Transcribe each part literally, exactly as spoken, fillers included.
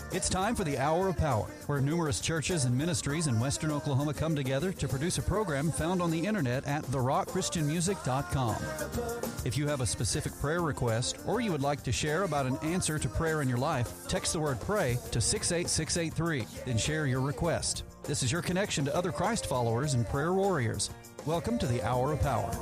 It's time for the Hour of Power, where numerous churches and ministries in western Oklahoma come together to produce a program found on the internet at the rock christian music dot com. If you have a specific prayer request or you would like to share about an answer to prayer in your life, text the word PRAY to six eight six eight three, then share your request. This is your connection to other Christ followers and prayer warriors. Welcome to the Hour of Power.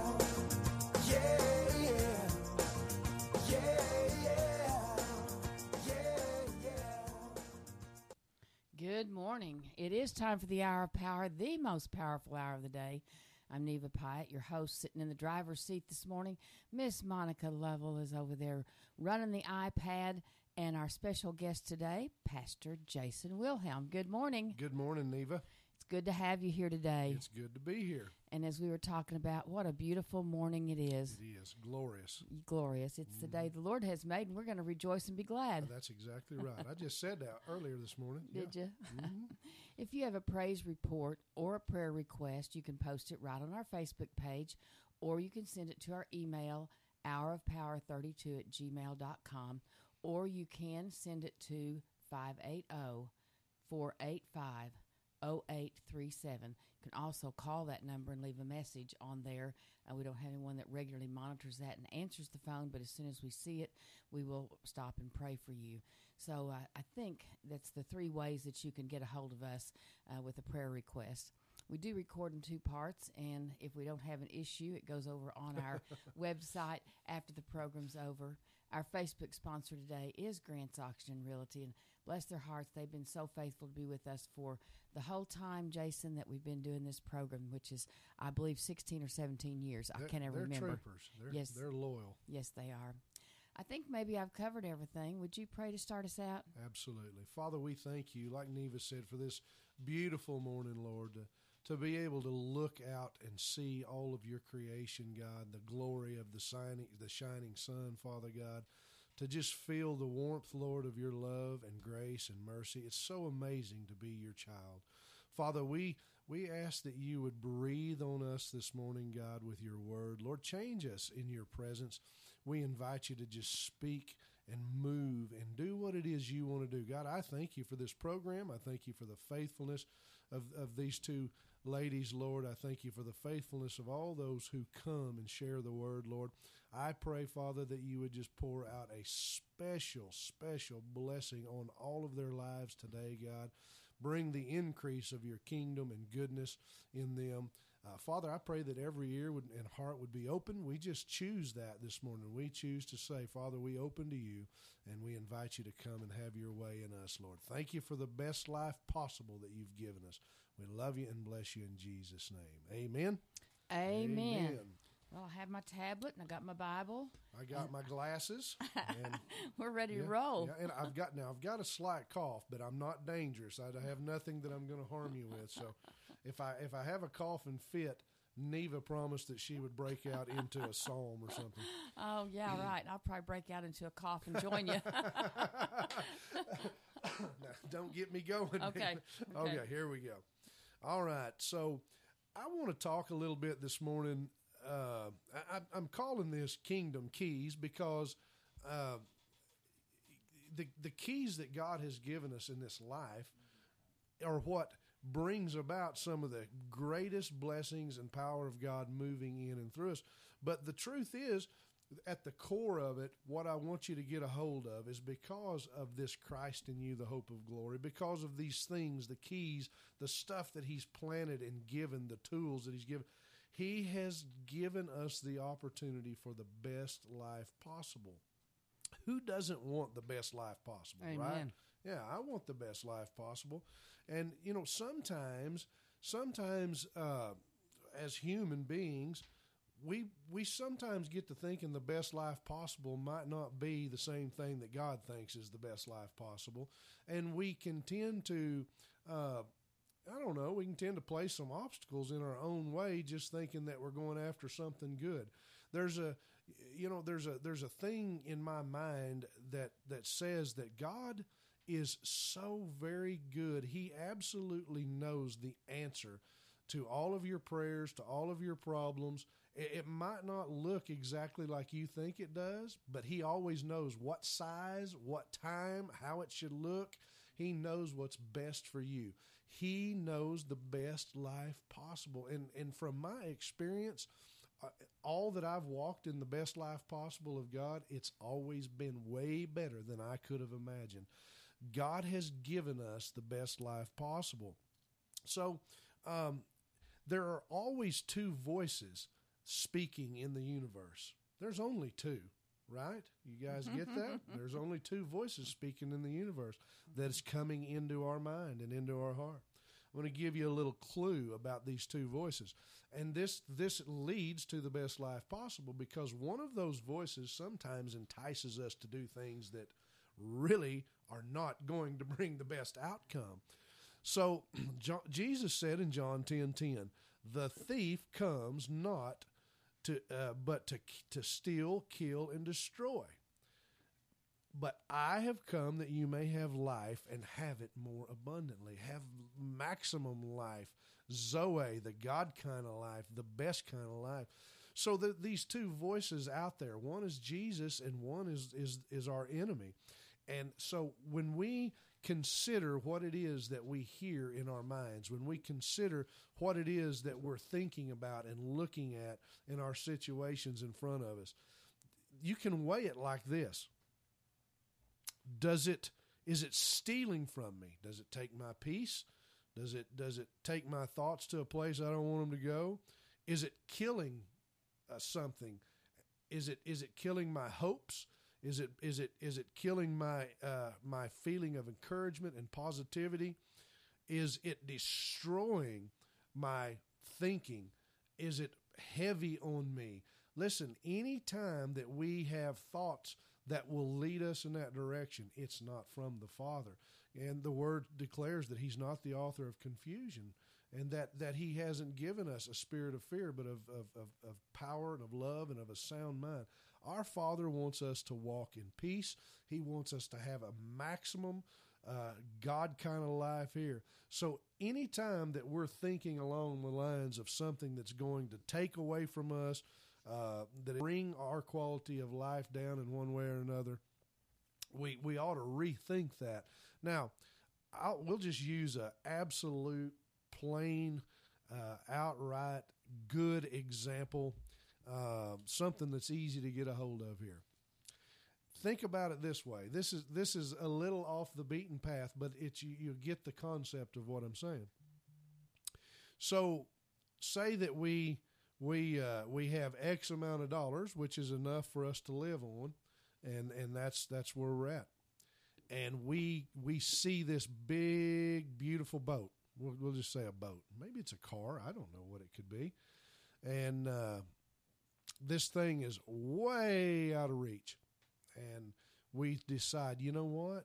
Good morning. It is time for the Hour of Power, the most powerful hour of the day. I'm Neva Pyatt, your host, sitting in the driver's seat this morning. Miss Monica Lovell is over there running the iPad, and our special guest today, Pastor Jason Wilhelm. Good morning. Good morning, Neva. It's good to have you here today. It's good to be here. And as we were talking about, what a beautiful morning it is. It is. Glorious. Glorious. It's mm-hmm. the day the Lord has made, and we're going to rejoice and be glad. That's exactly right. I just said that earlier this morning. Did yeah. you? Mm-hmm. If you have a praise report or a prayer request, you can post it right on our Facebook page, or you can send it to our email, hour of power thirty-two at gmail dot com, or you can send it to five eight zero, four eight five, oh eight three seven. You can also call that number and leave a message on there. Uh, we don't have anyone that regularly monitors that and answers the phone, but as soon as we see it, we will stop and pray for you. So uh, I think that's the three ways that you can get a hold of us uh, with a prayer request. We do record in two parts, and if we don't have an issue, it goes over on our website after the program's over. Our Facebook sponsor today is Grant's Auction and Realty, and bless their hearts, they've been so faithful to be with us for the whole time, Jason, that we've been doing this program, which is, I believe, sixteen or seventeen years. They're, I can't ever they're remember. Troopers. They're, yes, they're loyal. Yes, they are. I think maybe I've covered everything. Would you pray to start us out? Absolutely. Father, we thank you, like Neva said, for this beautiful morning, Lord, to, to be able to look out and see all of your creation, God, the glory of the shining, the shining sun, Father God, to just feel the warmth, Lord, of your love and grace and mercy. It's so amazing to be your child. Father, we we ask that you would breathe on us this morning, God, with your word. Lord, change us in your presence. We invite you to just speak and move and do what it is you want to do. God, I thank you for this program. I thank you for the faithfulness of, of these two ladies, Lord. I thank you for the faithfulness of all those who come and share the word, Lord. I pray, Father, that you would just pour out a special, special blessing on all of their lives today, God. Bring the increase of your kingdom and goodness in them. Uh, Father, I pray that every ear would, and heart would be open. We just choose that this morning. We choose to say, Father, we open to you, and we invite you to come and have your way in us, Lord. Thank you for the best life possible that you've given us. We love you and bless you in Jesus' name. Amen. Amen. Amen. Well, I have my tablet, and I got my Bible. I got my glasses. And we're ready yeah, to roll. Yeah, and I've got now. I've got a slight cough, but I'm not dangerous. I have nothing that I'm going to harm you with. So, if I if I have a cough and fit, Neva promised that she would break out into a psalm or something. Oh yeah, right. I'll probably break out into a cough and join you. Now, don't get me going. Okay. okay. Okay. Here we go. All right. So, I want to talk a little bit this morning. Uh, I, I'm calling this Kingdom Keys because uh, the the keys that God has given us in this life are what brings about some of the greatest blessings and power of God moving in and through us. But the truth is, at the core of it, what I want you to get a hold of is because of this Christ in you, the hope of glory, because of these things, the keys, the stuff that he's planted and given, the tools that he's given. He has given us the opportunity for the best life possible. Who doesn't want the best life possible, Amen. Right? Yeah, I want the best life possible. And, you know, sometimes, sometimes uh, as human beings, we we sometimes get to thinking the best life possible might not be the same thing that God thinks is the best life possible. And we can tend to... Uh, I don't know, we can tend to place some obstacles in our own way just thinking that we're going after something good. There's a, you know, there's a, there's a thing in my mind that, that says that God is so very good. He absolutely knows the answer to all of your prayers, to all of your problems. It, it might not look exactly like you think it does, but he always knows what size, what time, how it should look. He knows what's best for you. He knows the best life possible. And, and from my experience, uh, all that I've walked in the best life possible of God, it's always been way better than I could have imagined. God has given us the best life possible. So um, there are always two voices speaking in the universe. There's only two, right? You guys get that? There's only two voices speaking in the universe that's coming into our mind and into our heart. I'm going to give you a little clue about these two voices. And this this leads to the best life possible, because one of those voices sometimes entices us to do things that really are not going to bring the best outcome. So John, Jesus said in John ten ten, the thief comes not to, uh, but to to steal, kill, and destroy. But I have come that you may have life and have it more abundantly, have maximum life, Zoe, the God kind of life, the best kind of life. So the, these two voices out there, one is Jesus and one is, is, is our enemy. And so when we consider what it is that we hear in our minds, when we consider what it is that we're thinking about and looking at in our situations in front of us, you can weigh it like this. Does it, is it stealing from me? Does it take my peace? Does it, does it take my thoughts to a place I don't want them to go? Is it killing uh, something? Is it, is it killing my hopes? Is it, is it, is it killing my, uh, my feeling of encouragement and positivity? Is it destroying my thinking? Is it heavy on me? Listen, any time that we have thoughts that will lead us in that direction, it's not from the Father. And the Word declares that He's not the author of confusion, and that, that He hasn't given us a spirit of fear, but of, of, of, of power and of love and of a sound mind. Our Father wants us to walk in peace. He wants us to have a maximum uh, God kind of life here. So anytime that we're thinking along the lines of something that's going to take away from us, uh, that bring our quality of life down in one way or another, we we ought to rethink that. Now, I'll, we'll just use a absolute, plain, uh, outright good example. Uh, something that's easy to get a hold of here. Think about it this way. This is this is a little off the beaten path, but it's you, you get the concept of what I'm saying. So, say that we we uh, we have X amount of dollars, which is enough for us to live on, and and that's that's where we're at. And we we see this big, beautiful boat. We'll, we'll just say a boat. Maybe it's a car. I don't know what it could be, and. Uh, This thing is way out of reach, and we decide, you know what?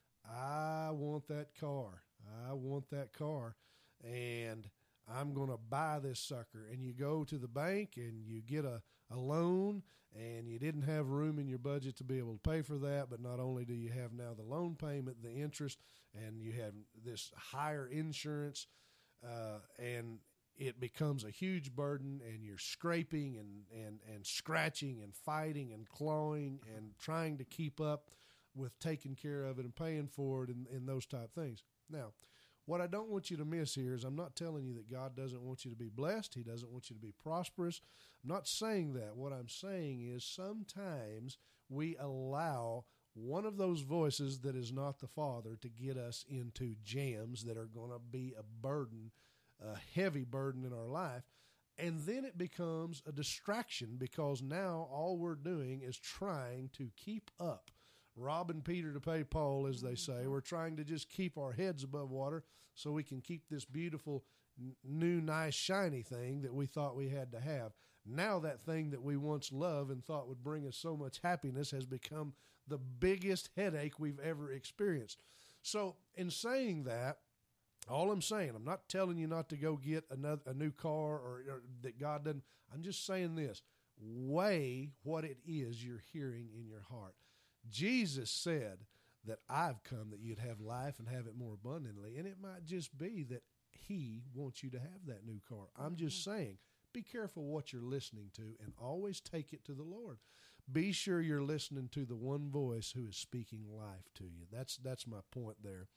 I want that car. I want that car, and I'm going to buy this sucker. And you go to the bank, and you get a, a loan, and you didn't have room in your budget to be able to pay for that, but not only do you have now the loan payment, the interest, and you have this higher insurance, uh, and it becomes a huge burden, and you're scraping and, and, and scratching and fighting and clawing and trying to keep up with taking care of it and paying for it and, and those type things. Now, what I don't want you to miss here is I'm not telling you that God doesn't want you to be blessed. He doesn't want you to be prosperous. I'm not saying that. What I'm saying is sometimes we allow one of those voices that is not the Father to get us into jams that are going to be a burden, a heavy burden in our life, and then it becomes a distraction because now all we're doing is trying to keep up. Robbing Peter to pay Paul, as they say. We're trying to just keep our heads above water so we can keep this beautiful, n- new, nice, shiny thing that we thought we had to have. Now that thing that we once loved and thought would bring us so much happiness has become the biggest headache we've ever experienced. So in saying that, all I'm saying, I'm not telling you not to go get another a new car or, or that God doesn't. I'm just saying this. Weigh what it is you're hearing in your heart. Jesus said that I've come that you'd have life and have it more abundantly. And it might just be that He wants you to have that new car. I'm just saying, be careful what you're listening to and always take it to the Lord. Be sure you're listening to the one voice who is speaking life to you. That's that's my point there.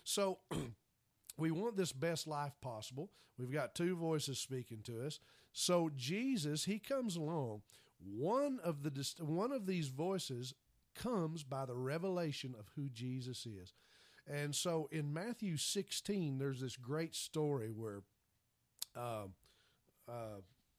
So we want this best life possible. We've got two voices speaking to us. So Jesus, he comes along. One of the one of these voices comes by the revelation of who Jesus is. And so in Matthew sixteen, there's this great story where uh, uh,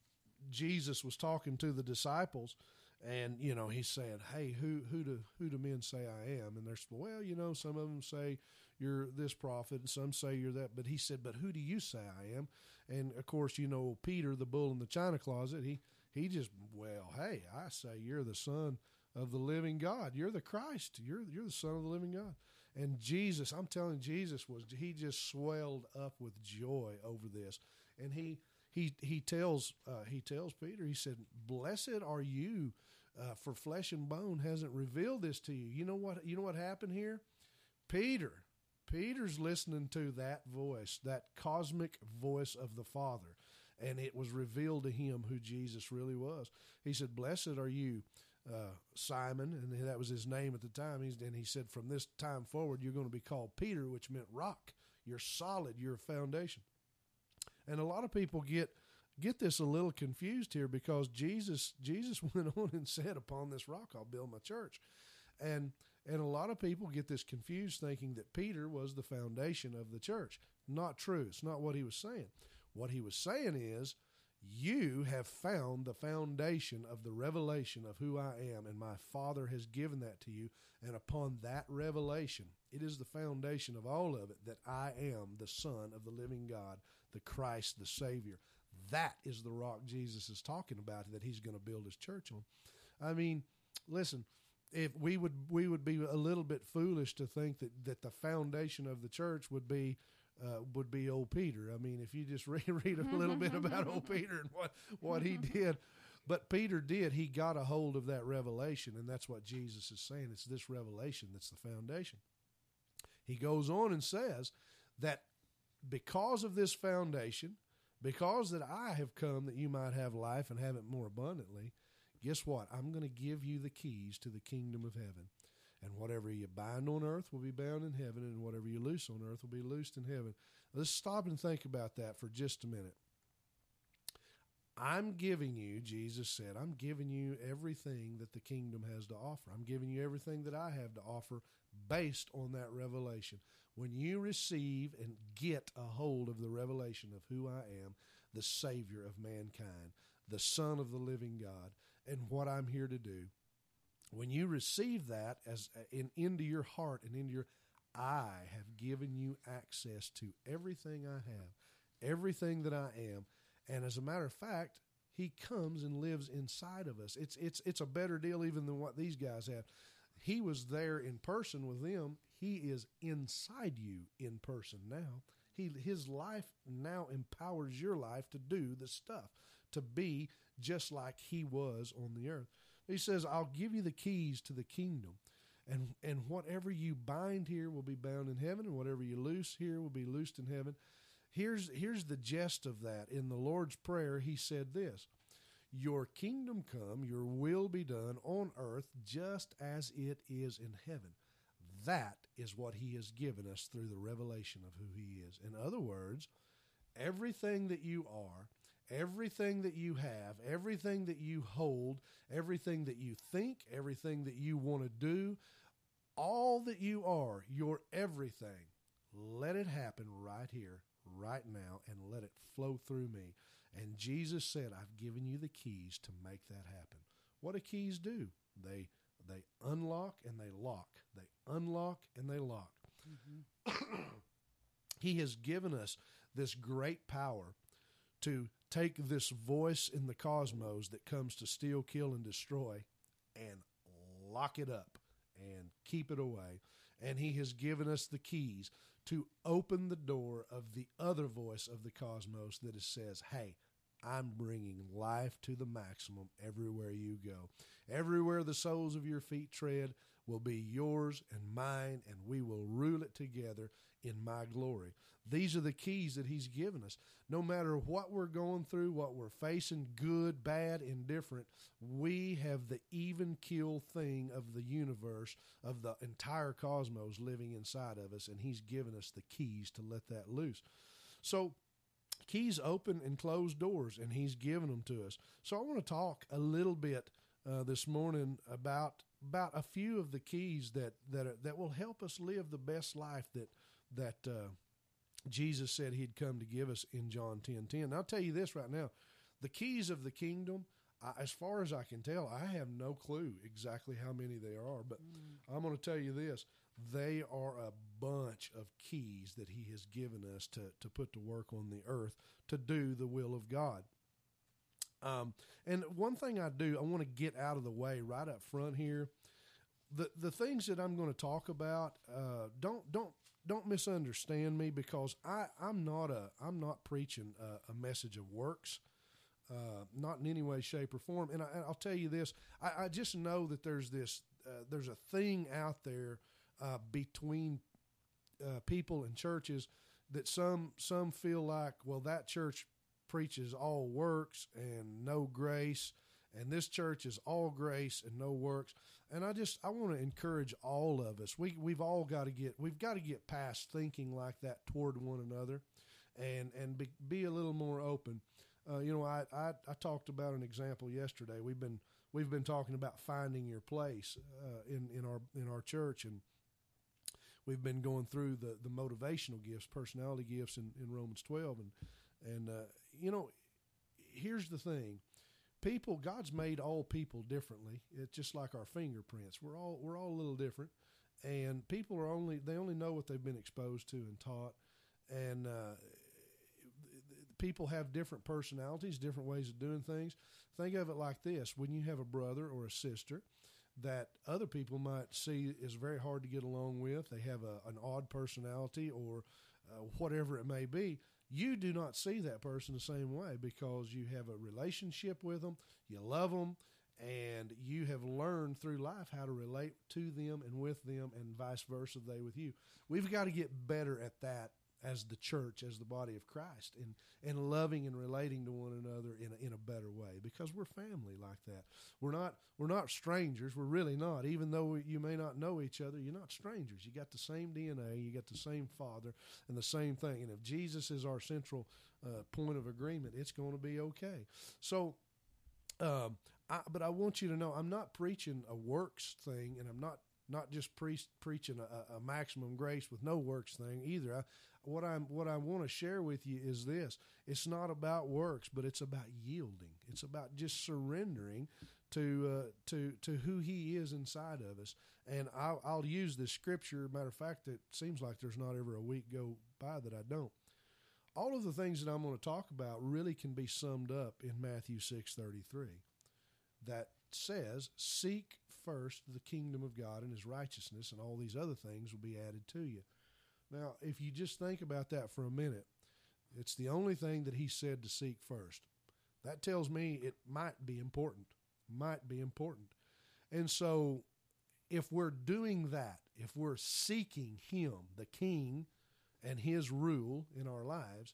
Jesus was talking to the disciples, and, you know, he's saying, hey, who who do who do men say I am? And they're, well, you know, some of them say you're this prophet, and some say you're that. But he said, but who do you say I am? And, of course, you know, Peter, the bull in the china closet, he, he just, well, hey, I say you're the Son of the living God. You're the Christ. You're, you're the Son of the living God. And Jesus, I'm telling you, Jesus, was he just swelled up with joy over this. And he he he tells uh, he tells Peter, he said, blessed are you, uh, for flesh and bone hasn't revealed this to you. You know what, you know what happened here? Peter, Peter's listening to that voice, that cosmic voice of the Father. And it was revealed to him who Jesus really was. He said, blessed are you, Uh, Simon, and that was his name at the time. He's, and he said, from this time forward, you're going to be called Peter, which meant rock. You're solid. You're a foundation. And a lot of people get get this a little confused here, because Jesus Jesus went on and said, upon this rock I'll build my church. And and a lot of people get this confused, thinking that Peter was the foundation of the church. Not true. It's not what he was saying. What he was saying is, you have found the foundation of the revelation of who I am, and my Father has given that to you. And upon that revelation, it is the foundation of all of it, that I am the Son of the living God, the Christ, the Savior. That is the rock Jesus is talking about, that he's going to build his church on. I mean, listen, if we would we would be a little bit foolish to think that, that the foundation of the church would be Uh, would be old Peter. I mean, if you just read, read a little bit about old Peter and what, what he did. But Peter did. He got a hold of that revelation, and that's what Jesus is saying. It's this revelation that's the foundation. He goes on and says that because of this foundation, because that I have come that you might have life and have it more abundantly, guess what? I'm going to give you the keys to the kingdom of heaven. And whatever you bind on earth will be bound in heaven, and whatever you loose on earth will be loosed in heaven. Let's stop and think about that for just a minute. I'm giving you, Jesus said, I'm giving you everything that the kingdom has to offer. I'm giving you everything that I have to offer based on that revelation. When you receive and get a hold of the revelation of who I am, the Savior of mankind, the Son of the living God, and what I'm here to do, when you receive that as in into your heart and into your, I have given you access to everything I have, everything that I am. And as a matter of fact, he comes and lives inside of us. It's it's it's a better deal even than what these guys have. He was there in person with them. He is inside you in person now. He his life now empowers your life to do the stuff, to be just like he was on the earth. He says, I'll give you the keys to the kingdom, and and whatever you bind here will be bound in heaven, and whatever you loose here will be loosed in heaven. Here's here's the gist of that. In the Lord's Prayer, he said this, your kingdom come, your will be done on earth just as it is in heaven. That is what he has given us through the revelation of who he is. In other words, everything that you are, everything that you have, everything that you hold, everything that you think, everything that you want to do, all that you are, your everything, let it happen right here, right now, and let it flow through me. And Jesus said, I've given you the keys to make that happen. What do keys do? They they unlock and they lock. They unlock and they lock. Mm-hmm. He has given us this great power to take this voice in the cosmos that comes to steal, kill, and destroy, and lock it up and keep it away. And he has given us the keys to open the door of the other voice of the cosmos that says, hey, I'm bringing life to the maximum everywhere you go. Everywhere the soles of your feet tread will be yours and mine, and we will rule it together in my glory. These are the keys that he's given us. No matter what we're going through, what we're facing, good, bad, indifferent, we have the even keel thing of the universe, of the entire cosmos living inside of us, and he's given us the keys to let that loose. So keys open and close doors, and he's given them to us. So I want to talk a little bit uh, this morning about about a few of the keys that that are, that will help us live the best life that that uh, Jesus said he'd come to give us in John ten ten. I'll tell you this right now. The keys of the kingdom, I, as far as I can tell, I have no clue exactly how many there are, but mm. I'm going to tell you this. They are a bunch of keys that he has given us to, to put to work on the earth to do the will of God. Um, and one thing I do, I want to get out of the way right up front here. The the things that I'm going to talk about, uh, don't don't don't misunderstand me, because I, I'm not a I'm not preaching a, a message of works, uh, not in any way, shape, or form. And I, I'll tell you this: I, I just know that there's this uh, there's a thing out there uh, between uh, people and churches that some some feel like, well, that church preaches all works and no grace, and this church is all grace and no works. And I just I want to encourage all of us. We we've all got to get we've got to get past thinking like that toward one another, and and be, be a little more open. Uh, you know, I, I I talked about an example yesterday. We've been we've been talking about finding your place uh, in in our in our church, and we've been going through the the motivational gifts, personality gifts in, in Romans twelve, and and uh, you know, here's the thing. People, God's made all people differently. It's just like our fingerprints. We're all we're all a little different, and people are only they only know what they've been exposed to and taught. And uh, people have different personalities, different ways of doing things. Think of it like this: when you have a brother or a sister that other people might see is very hard to get along with, they have a, an odd personality or uh, whatever it may be. You do not see that person the same way, because you have a relationship with them, you love them, and you have learned through life how to relate to them and with them, and vice versa, they with you. We've got to get better at that as the church, as the body of Christ, and, and loving and relating to one another in a, in a better way, because we're family like that. We're not we're not strangers. We're really not. Even though you may not know each other, you're not strangers. You got the same D N A, you got the same Father, and the same thing. And if Jesus is our central uh, point of agreement, it's going to be okay. So, um, I, but I want you to know, I'm not preaching a works thing, and I'm not not just pre- preaching a, a maximum grace with no works thing either. I, what I'm what I want to share with you is this: it's not about works, but it's about yielding. It's about just surrendering to uh, to to who He is inside of us. And I'll, I'll use this scripture. Matter of fact, it seems like there's not ever a week go by that I don't. All of the things that I'm going to talk about really can be summed up in Matthew six thirty-three, that says, "Seek first the kingdom of God and His righteousness, and all these other things will be added to you." Now, if you just think about that for a minute, it's the only thing that He said to seek first. That tells me it might be important, might be important. And so if we're doing that, if we're seeking Him, the King, and His rule in our lives,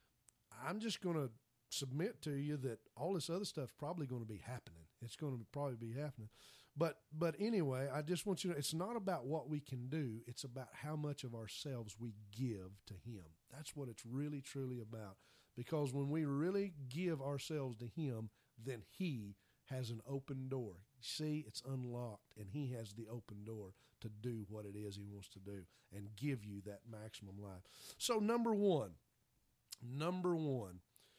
I'm just going to submit to you that all this other stuff's probably going to be happening. It's going to probably be happening. But but anyway, I just want you to know, it's not about what we can do. It's about how much of ourselves we give to Him. That's what it's really, truly about. Because when we really give ourselves to Him, then He has an open door. See, it's unlocked, and He has the open door to do what it is He wants to do and give you that maximum life. So number one, number one,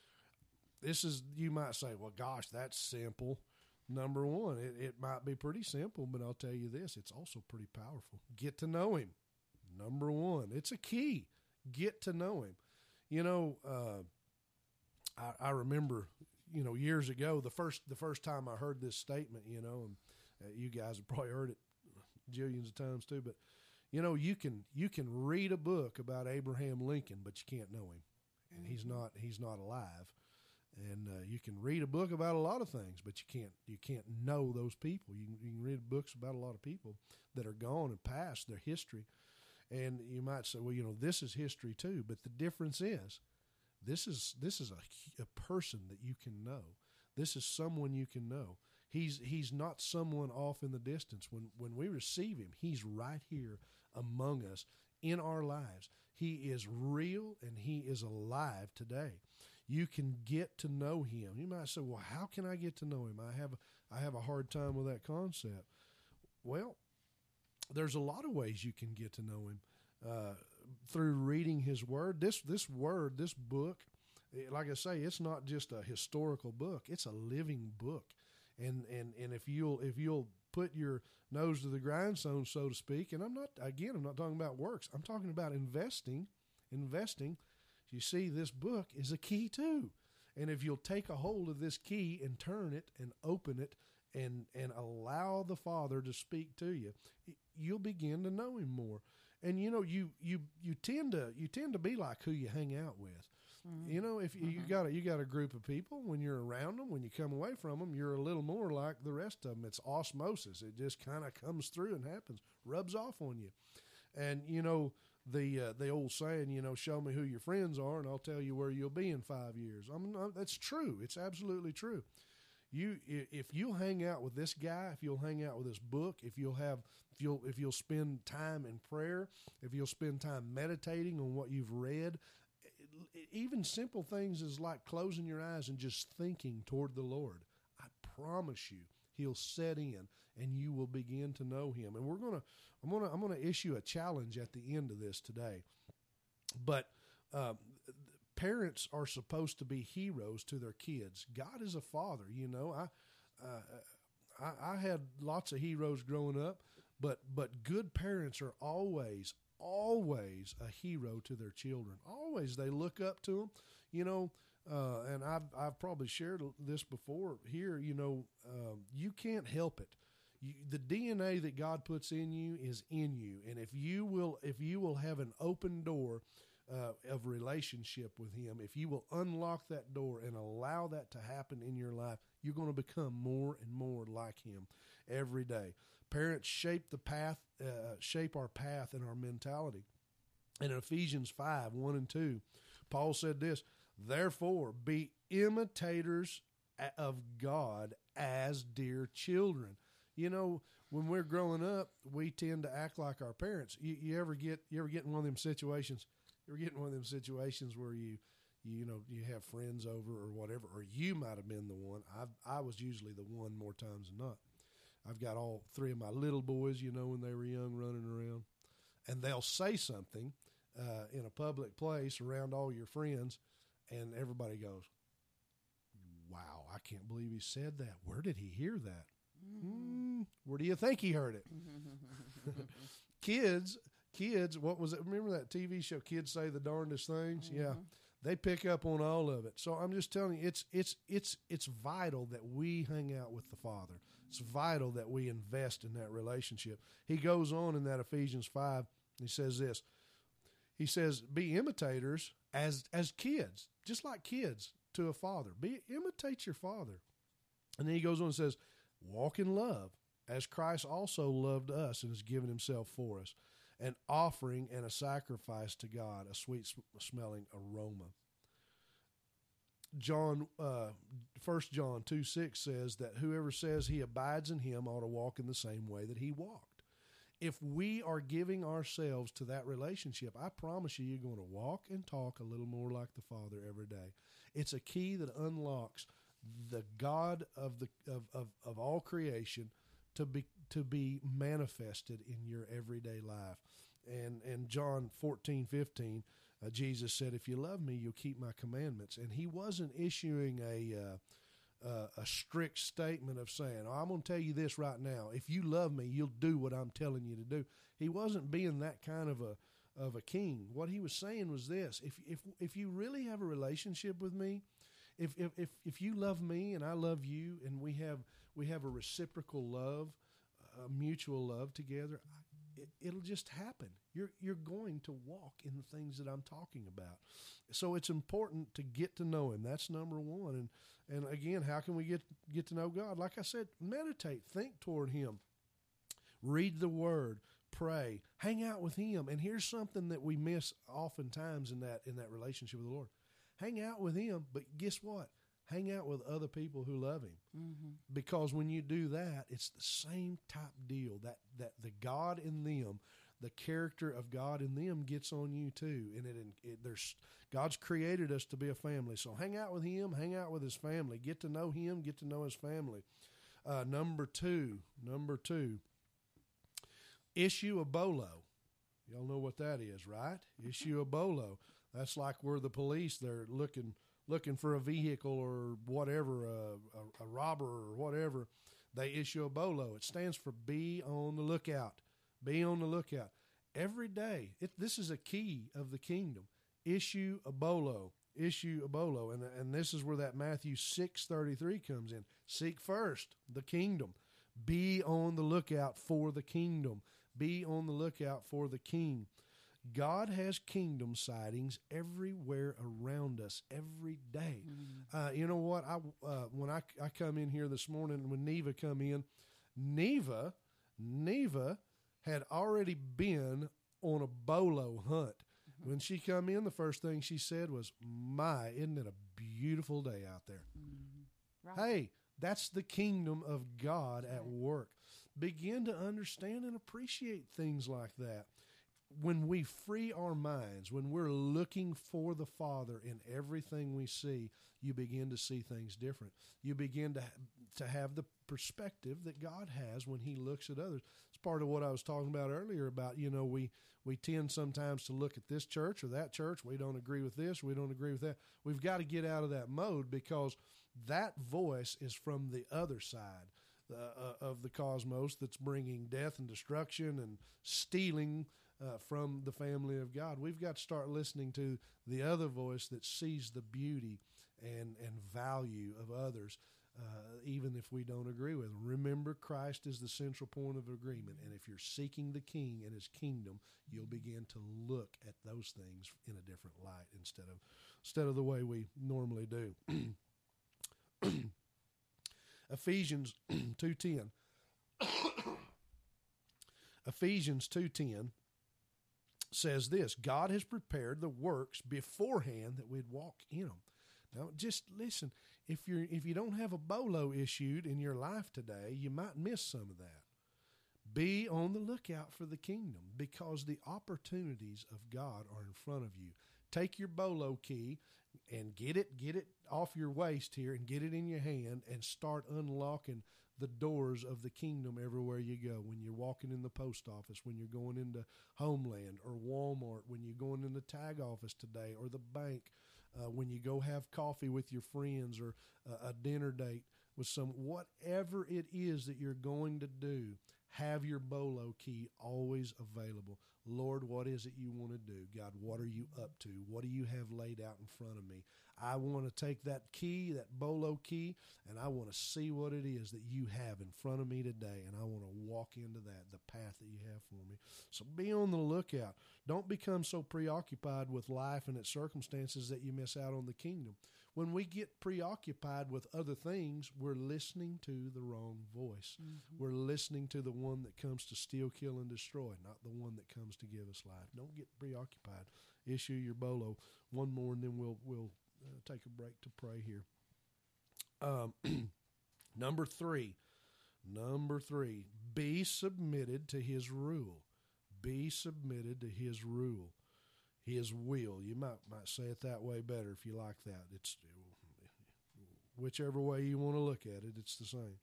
this is, you might say, well, gosh, that's simple. Number one, it, it might be pretty simple, but I'll tell you this, it's also pretty powerful. Get to know Him. Number one, it's a key. Get to know Him. You know, uh, I, I remember, you know, years ago, the first the first time I heard this statement, you know, and uh, you guys have probably heard it jillions of times too, but, you know, you can you can read a book about Abraham Lincoln, but you can't know him, and he's not he's not alive. And uh, you can read a book about a lot of things, but you can't you can't know those people. You can, you can read books about a lot of people that are gone and past, their history. And you might say, well, you know, this is history too. But the difference is, this is this is a, a person that you can know. This is someone you can know. He's he's not someone off in the distance. When when we receive him, he's right here among us in our lives. He is real and he is alive today. You can get to know him. You might say, well, how can I get to know him? I have I have a hard time with that concept. Well, there's a lot of ways you can get to know him uh, through reading his word. This this word, this book, like I say, it's not just a historical book. It's a living book. And and and if you'll if you'll put your nose to the grindstone, so to speak, and I'm not again, I'm not talking about works. I'm talking about investing, investing. You see, this book is a key too. And if you'll take a hold of this key and turn it and open it and and allow the Father to speak to you, you'll begin to know him more. And you know, you you you tend to you tend to be like who you hang out with. Mm-hmm. You know, if you, mm-hmm. you got a, you got a group of people, when you're around them, when you come away from them, you're a little more like the rest of them. It's osmosis. It just kind of comes through and happens, rubs off on you. And you know, the uh, the old saying, you know, show me who your friends are, and I'll tell you where you'll be in five years. I mean, that's true. It's absolutely true. You, if you'll hang out with this guy, if you'll hang out with this book, if you'll have, if you'll, if you'll spend time in prayer, if you'll spend time meditating on what you've read, even simple things as like closing your eyes and just thinking toward the Lord, I promise you, he'll set in and you will begin to know him. And we're gonna, I'm gonna, I'm gonna issue a challenge at the end of this today. But um, parents are supposed to be heroes to their kids. God is a father, you know. I, uh, I, I had lots of heroes growing up, but but good parents are always, always a hero to their children. Always, they look up to them, you know. Uh, and I've I've probably shared this before here. You know, um, you can't help it. You, the D N A that God puts in you is in you, and if you will, if you will have an open door uh, of relationship with Him, if you will unlock that door and allow that to happen in your life, you're going to become more and more like Him every day. Parents shape the path, uh, shape our path and our mentality. And in Ephesians five, one and two, Paul said this: therefore, be imitators of God as dear children. You know, when we're growing up, we tend to act like our parents. You, you ever get you ever get in one of them situations? You ever get in one of them situations where you, you, you know, you have friends over or whatever, or you might have been the one. I I was usually the one more times than not. I've got all three of my little boys, you know, when they were young, running around, and they'll say something uh, in a public place around all your friends, and everybody goes, "Wow, I can't believe he said that. Where did he hear that? Mm, where do you think he heard it?" Kids, kids, what was it? Remember that T V show, Kids Say the Darndest Things? Mm-hmm. Yeah, they pick up on all of it. So I'm just telling you, it's it's it's it's vital that we hang out with the Father. It's vital that we invest in that relationship. He goes on in that Ephesians five. He says this. He says, "Be imitators as as kids, just like kids to a father. Be imitate your father." And then he goes on and says, "Walk in love, as Christ also loved us and has given himself for us, an offering and a sacrifice to God, a sweet smelling aroma." John, uh, First John two six says that whoever says he abides in him ought to walk in the same way that he walked. If we are giving ourselves to that relationship, I promise you, you're going to walk and talk a little more like the Father every day. It's a key that unlocks the God of the of, of, of all creation to be to be manifested in your everyday life. And and John fourteen fifteen, uh, Jesus said, "If you love me, you'll keep my commandments." And he wasn't issuing a uh, uh, a strict statement of saying, "Oh, I'm going to tell you this right now. If you love me, you'll do what I'm telling you to do." He wasn't being that kind of a of a king. What he was saying was this: if if if you really have a relationship with me, If, if if if you love me and I love you, and we have we have a reciprocal love, a mutual love together, it, it'll just happen. You're you're going to walk in the things that I'm talking about. So it's important to get to know him. That's number one. And and again, how can we get get to know God? Like I said, meditate, think toward him, read the word, pray, hang out with him. And here's something that we miss oftentimes in that in that relationship with the Lord. Hang out with him, but guess what? Hang out with other people who love him. Mm-hmm. Because when you do that, it's the same type deal. That that the God in them, the character of God in them gets on you too. And it, it there's God's created us to be a family. So hang out with him, hang out with his family. Get to know him, get to know his family. Uh, number two, number two, issue a bolo. Y'all know what that is, right? Issue a bolo. That's like we're the police. They're looking looking for a vehicle or whatever, a, a, a robber or whatever. They issue a bolo. It stands for be on the lookout. Be on the lookout. Every day, it, this is a key of the kingdom. Issue a bolo. Issue a bolo. And, and this is where that Matthew six thirty-three comes in. Seek first the kingdom. Be on the lookout for the kingdom. Be on the lookout for the king. God has kingdom sightings everywhere around us every day. Mm-hmm. Uh, you know what? I uh, when I, I come in here this morning, when Neva come in, Neva, Neva had already been on a bolo hunt. Mm-hmm. When she come in, the first thing she said was, "My, isn't it a beautiful day out there?" Mm-hmm. Right. Hey, that's the kingdom of God right. at work. Begin to understand and appreciate things like that. When we free our minds, when we're looking for the Father in everything we see, you begin to see things different. You begin to to have the perspective that God has when he looks at others. It's part of what I was talking about earlier about, you know, we, we tend sometimes to look at this church or that church. We don't agree with this. We don't agree with that. We've got to get out of that mode because that voice is from the other side uh, of the cosmos that's bringing death and destruction and stealing Uh, from the family of God. We've got to start listening to the other voice that sees the beauty and, and value of others, uh, even if we don't agree with them. Remember, Christ is the central point of agreement, and if you're seeking the King and his kingdom, you'll begin to look at those things in a different light instead of instead of the way we normally do. Ephesians two ten. Ephesians two ten says this: God has prepared the works beforehand that we'd walk in them. Now, just listen. If you're if you don't have a bolo issued in your life today, you might miss some of that. Be on the lookout for the kingdom because the opportunities of God are in front of you. Take your bolo key and get it get it off your waist here and get it in your hand and start unlocking the doors of the kingdom everywhere you go. When you're walking in the post office, when you're going into Homeland or Walmart, when you're going in the tag office today or the bank, uh, when you go have coffee with your friends or uh, a dinner date with some, whatever it is that you're going to do, have your bolo key always available. Lord, what is it you want to do? God, what are you up to? What do you have laid out in front of me? I want to take that key, that bolo key, and I want to see what it is that you have in front of me today, and I want to walk into that, the path that you have for me. So be on the lookout. Don't become so preoccupied with life and its circumstances that you miss out on the kingdom. When we get preoccupied with other things, we're listening to the wrong voice. Mm-hmm. We're listening to the one that comes to steal, kill, and destroy, not the one that comes to give us life. Don't get preoccupied. Issue your bolo. One more, and then we'll we'll uh, take a break to pray here. Um, number three, number three, be submitted to his rule. Be submitted to his rule. His will. You might might say it that way better if you like that. It's whichever way you want to look at it, it's the same.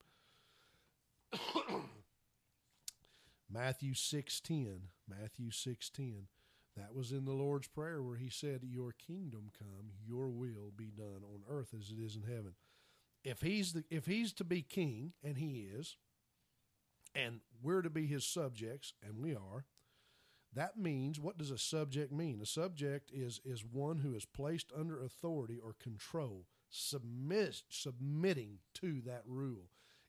Matthew six ten. Matthew six ten. That was in the Lord's Prayer where he said, "Your kingdom come, your will be done on earth as it is in heaven." If he's the if he's to be king, and he is, and we're to be his subjects, and we are, that means, what does a subject mean? A subject is is one who is placed under authority or control, submit, submitting to that rule.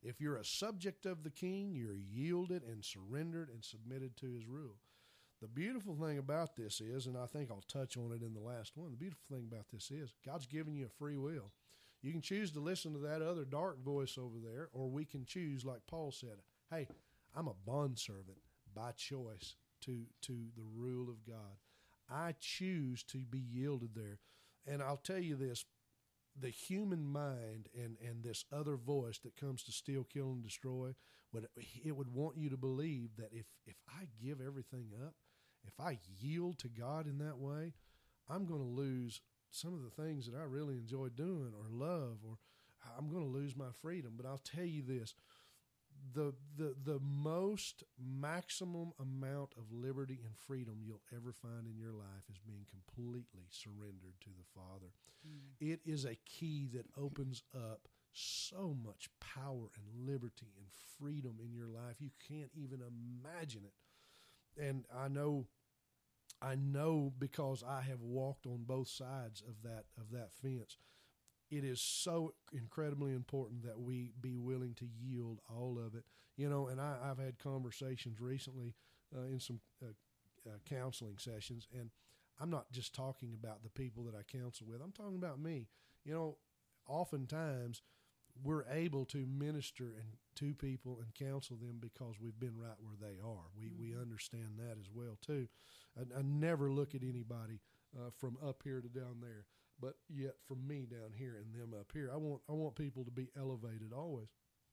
If you're a subject of the king, you're yielded and surrendered and submitted to his rule. The beautiful thing about this is, and I think I'll touch on it in the last one, the beautiful thing about this is God's given you a free will. You can choose to listen to that other dark voice over there, or we can choose, like Paul said, hey, I'm a bondservant by choice to, to the rule of God. I choose to be yielded there. And I'll tell you this, the human mind and, and this other voice that comes to steal, kill, and destroy, would, it would want you to believe that if, if I give everything up, if I yield to God in that way, I'm going to lose some of the things that I really enjoy doing or love, or I'm going to lose my freedom. But I'll tell you this, the the the most maximum amount of liberty and freedom you'll ever find in your life is being completely surrendered to the Father. Mm. It is a key that opens up so much power and liberty and freedom in your life. You can't even imagine it. And I know I know because I have walked on both sides of that of that fence. It is so incredibly important that we be willing to yield all of it. You know, and I, I've had conversations recently uh, in some uh, uh, counseling sessions, and I'm not just talking about the people that I counsel with. I'm talking about me. You know, oftentimes we're able to minister and to people and counsel them because we've been right where they are. We mm-hmm. we understand that as well too. I, I never look at anybody uh, from up here to down there, but yet from me down here and them up here. I want I want people to be elevated always.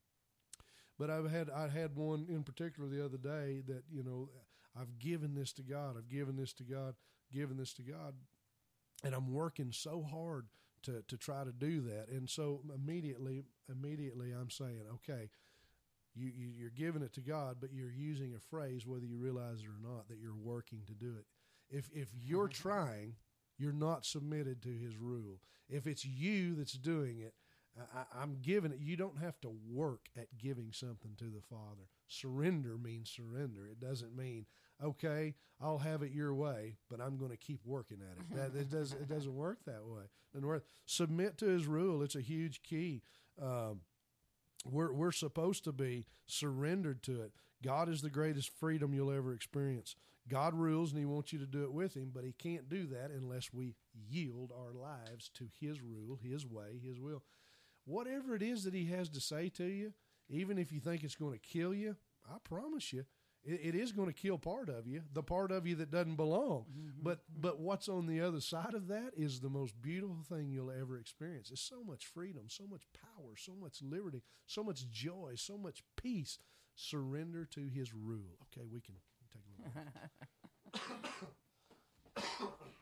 But I've had I had one in particular the other day that, you know, I've given this to God. I've given this to God, given this to God, and I'm working so hard to to try to do that. And so immediately, immediately I'm saying, okay, you, you, you're giving it to God, but you're using a phrase, whether you realize it or not, that you're working to do it. If if you're trying, you're not submitted to his rule. If it's you that's doing it, I, I'm giving it. You don't have to work at giving something to the Father. Surrender means surrender. It doesn't mean, okay, I'll have it your way, but I'm going to keep working at it. That, it, does, it doesn't work that way. And submit to his rule. It's a huge key. Um, we're, we're supposed to be surrendered to it. God is the greatest freedom you'll ever experience. God rules, and he wants you to do it with him, but he can't do that unless we yield our lives to his rule, his way, his will. Whatever it is that he has to say to you, even if you think it's going to kill you, I promise you, it, it is going to kill part of you, the part of you that doesn't belong. Mm-hmm. But but what's on the other side of that is the most beautiful thing you'll ever experience. It's so much freedom, so much power, so much liberty, so much joy, so much peace. Surrender to his rule. Okay, we can take a little break.